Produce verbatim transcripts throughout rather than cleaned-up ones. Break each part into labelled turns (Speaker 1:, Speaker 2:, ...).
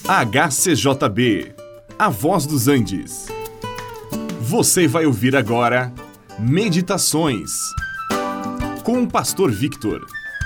Speaker 1: H C J B, a voz dos Andes. Você vai ouvir agora Meditações com o Pastor Victor.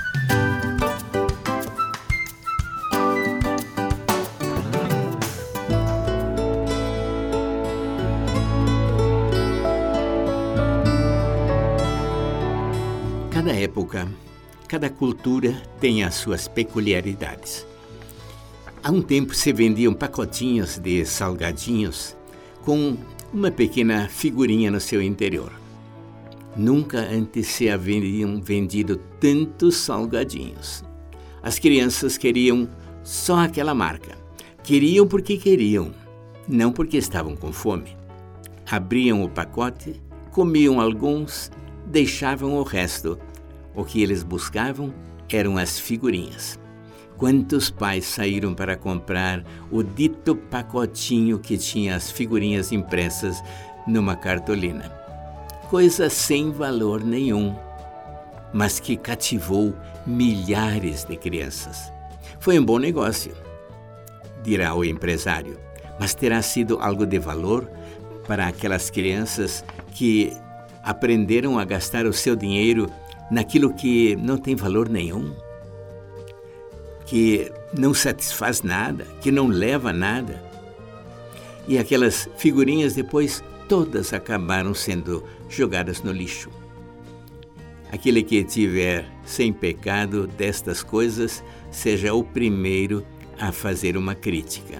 Speaker 2: Cada época, cada cultura tem as suas peculiaridades. Há um tempo se vendiam pacotinhos de salgadinhos com uma pequena figurinha no seu interior. Nunca antes se haviam vendido tantos salgadinhos. As crianças queriam só aquela marca. Queriam porque queriam, não porque estavam com fome. Abriam o pacote, comiam alguns, deixavam o resto. O que eles buscavam eram as figurinhas. Quantos pais saíram para comprar o dito pacotinho que tinha as figurinhas impressas numa cartolina? Coisa sem valor nenhum, mas que cativou milhares de crianças. Foi um bom negócio, dirá o empresário, mas terá sido algo de valor para aquelas crianças que aprenderam a gastar o seu dinheiro naquilo que não tem valor nenhum, que não satisfaz nada, que não leva a nada. E aquelas figurinhas depois todas acabaram sendo jogadas no lixo. Aquele que tiver sem pecado destas coisas, seja o primeiro a fazer uma crítica.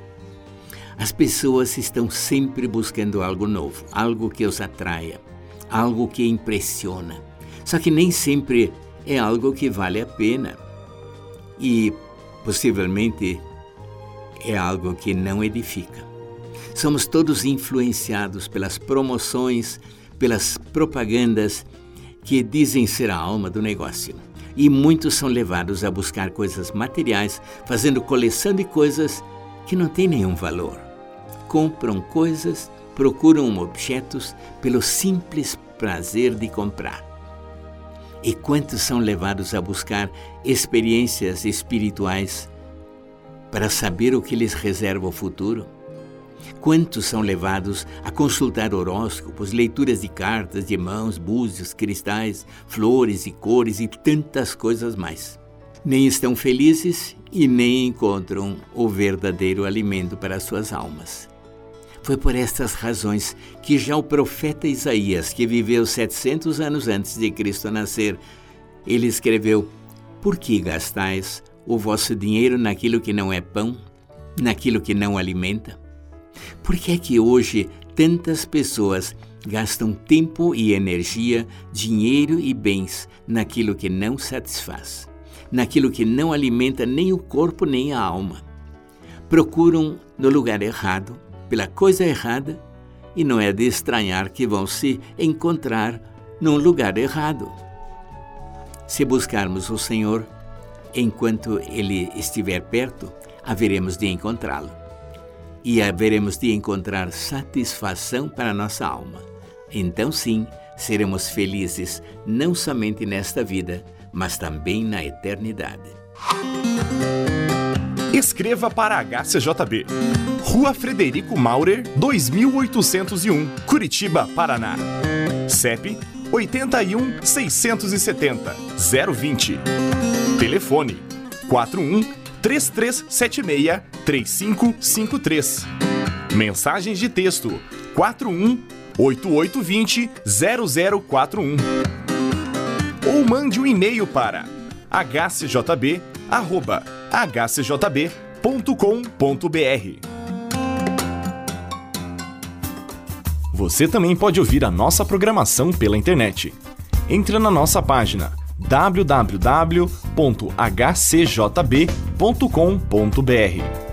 Speaker 2: As pessoas estão sempre buscando algo novo, algo que os atraia, algo que impressiona. Só que nem sempre é algo que vale a pena. E, possivelmente, é algo que não edifica. Somos todos influenciados pelas promoções, pelas propagandas que dizem ser a alma do negócio. E muitos são levados a buscar coisas materiais, fazendo coleção de coisas que não têm nenhum valor. Compram coisas, procuram objetos pelo simples prazer de comprar. E quantos são levados a buscar experiências espirituais para saber o que lhes reserva o futuro? Quantos são levados a consultar horóscopos, leituras de cartas, de mãos, búzios, cristais, flores e cores e tantas coisas mais? Nem estão felizes e nem encontram o verdadeiro alimento para suas almas. Foi por estas razões que já o profeta Isaías, que viveu setecentos anos antes de Cristo nascer, ele escreveu: por que gastais o vosso dinheiro naquilo que não é pão, naquilo que não alimenta? Por que é que hoje tantas pessoas gastam tempo e energia, dinheiro e bens naquilo que não satisfaz, naquilo que não alimenta nem o corpo nem a alma? Procuram no lugar errado, pela coisa errada, e não é de estranhar que vão se encontrar num lugar errado. Se buscarmos o Senhor, enquanto Ele estiver perto, haveremos de encontrá-lo. E haveremos de encontrar satisfação para a nossa alma. Então sim, seremos felizes, não somente nesta vida, mas também na eternidade.
Speaker 1: Escreva para H C J B, Rua Frederico Maurer, dois mil oitocentos e um, Curitiba, Paraná. C E P oito um, seis sete zero, zero vinte. Telefone quatro um, três três sete seis, três cinco cinco três. Mensagens de texto quatro um, oito oito dois zero, zero zero quatro um. Ou mande um e-mail para h c j b arroba h c j b ponto com ponto b r. Você também pode ouvir a nossa programação pela internet. Entre na nossa página w w w ponto h c j b ponto com ponto b r.